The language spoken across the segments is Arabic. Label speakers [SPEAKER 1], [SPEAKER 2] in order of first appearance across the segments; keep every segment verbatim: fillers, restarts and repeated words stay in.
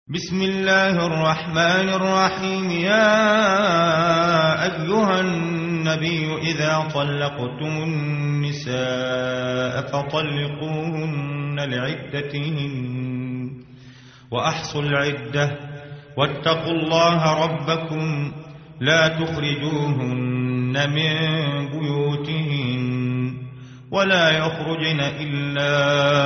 [SPEAKER 1] بسم الله الرحمن الرحيم. يا أيها النبي إذا طلقتم النساء فطلقوهن لعدتهن وأحصوا العدة واتقوا الله ربكم لا تخرجوهن من بيوتهن ولا يخرجن إلا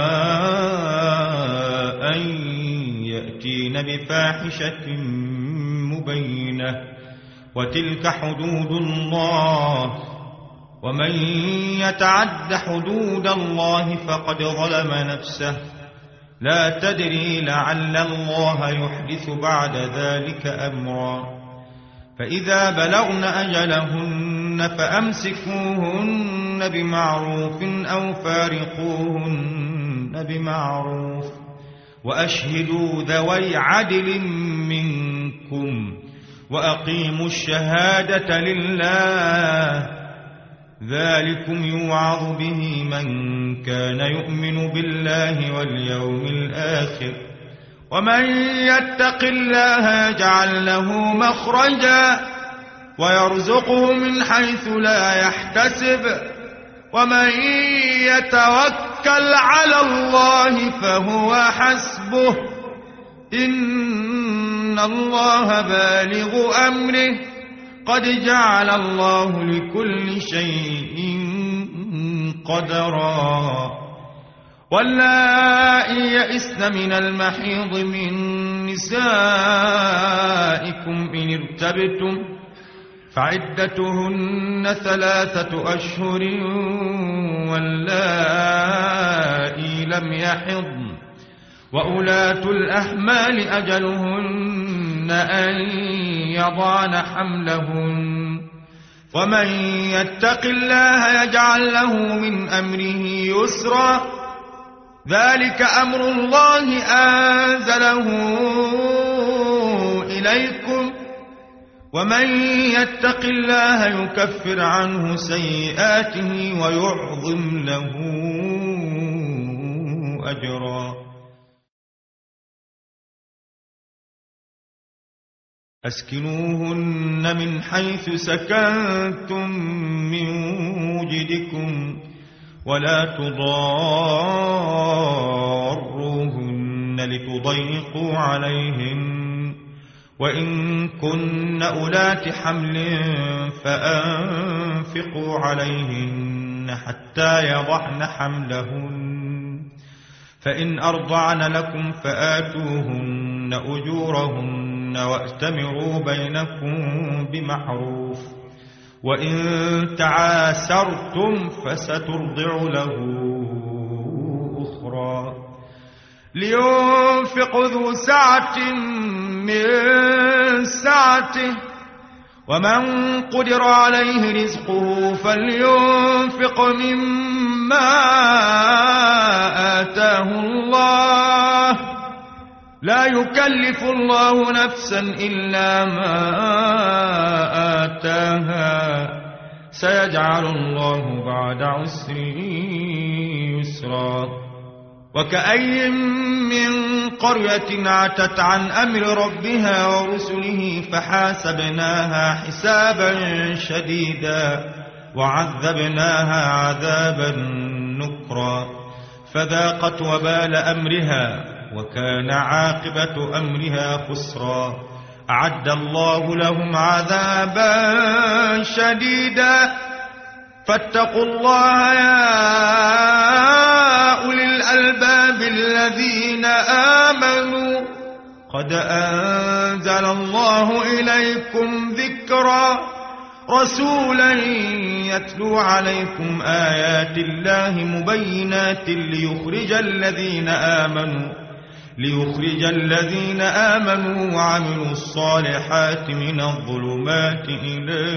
[SPEAKER 1] أن يأتين بفاحشة مبينة وتلك حدود الله ومن يتعد حدود الله فقد ظلم نفسه لا تدري لعل الله يحدث بعد ذلك أمرا. فإذا بلغن أجلهن فأمسكوهن بمعروف أو فارقوهن بمعروف وأشهدوا ذوي عدل منكم وأقيموا الشهادة لله ذلكم يوعظ به من كان يؤمن بالله واليوم الآخر ومن يتق الله يجعل له مخرجا ويرزقه من حيث لا يحتسب ومن يتوكل على الله فهو حسبه إن الله بالغ أمره قد جعل الله لكل شيء قدرا. واللائي يئسن من المحيض من نسائكم إن ارتبتم فعدتهن ثلاثة أشهر واللائي لم يحضن وأولاة الأحمال أجلهن أن يضعن حملهن ومن يتق الله يجعل له من أمره يسرا ذلك أمر الله أنزله إليكم ومن يتق الله يكفر عنه سيئاته ويعظم له أجرا. أسكنوهن من حيث سكنتم من وجدكم ولا تضاروهن لتضيقوا عليهن وإن كن أولات حمل فأنفقوا عليهن حتى يضعن حملهن فإن أرضعن لكم فآتوهن أجورهن وأتمروا بينكم بمعروف وإن تعاسرتم فسترضع له أخرى. لينفق ذو سعة من سعته ومن قدر عليه رزقه فلينفق مما آتاه الله لا يكلف الله نفسا إلا ما آتاها سيجعل الله بعد عسر يسرا. وكأي من قرية عتت عن أمر ربها ورسله فحاسبناها حسابا شديدا وعذبناها عذابا نكرا فذاقت وبال أمرها وكان عاقبة أمرها خسرا. أعد الله لهم عذابا شديدا فاتقوا الله يا أولي الألباب الذين آمنوا قد أنزل الله إليكم ذكرا رسولا يتلو عليكم آيات الله مبينات ليخرج الذين آمنوا ليخرج الذين آمنوا وعملوا الصالحات من الظلمات إلى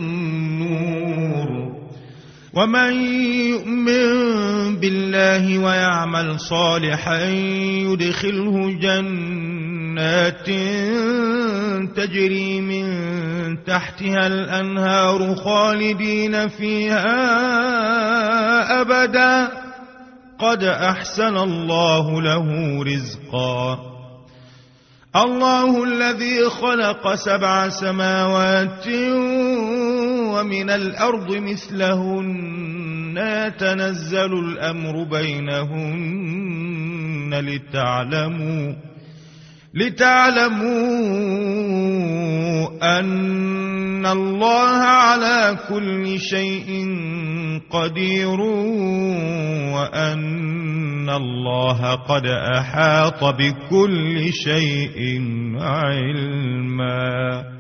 [SPEAKER 1] النور ومن يؤمن بالله ويعمل صالحا يدخله جنات تجري من تحتها الأنهار خالدين فيها أبدا قد أحسن الله له رزقا. الله الذي خلق سبع سماوات ومن الأرض مثلهن يتنزل الأمر بينهن لتعلموا لتعلموا أن الله على كل شيء قدير وأن الله قد أحاط بكل شيء علما.